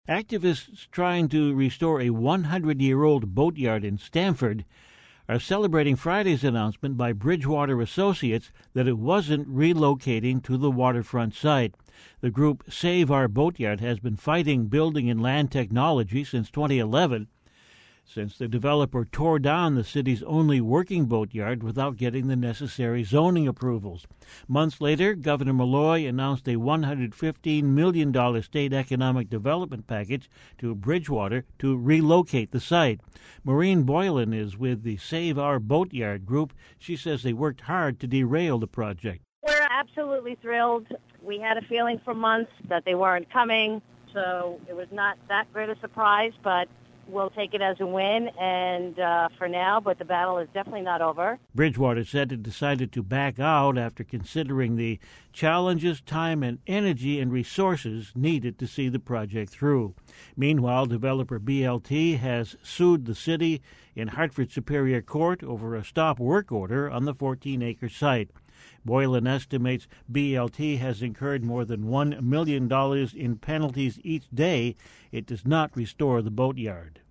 Activists trying to restore a 100-year-old boatyard in Stamford are celebrating Friday's announcement by Bridgewater Associates that it wasn't relocating to the waterfront site. The group Save Our Boatyard has been fighting building and land technology since 2011, since the developer tore down the city's only working boatyard without getting the necessary zoning approvals. Months later, Governor Malloy announced a $115 million state economic development package to Bridgewater to relocate the site. Maureen Boylan is with the Save Our Boatyard group. She says they worked hard to derail the project. We're absolutely thrilled. We had a feeling for months that they weren't coming, so it was not that great a surprise, but we'll take it as a win, and for now, but the battle is definitely not over. Bridgewater said it decided to back out after considering the challenges, time, and energy and resources needed to see the project through. Meanwhile, developer BLT has sued the city in Hartford Superior Court over a stop work order on the 14-acre site. Boylan estimates BLT has incurred more than $1 million in penalties each day it does not restore the boatyard.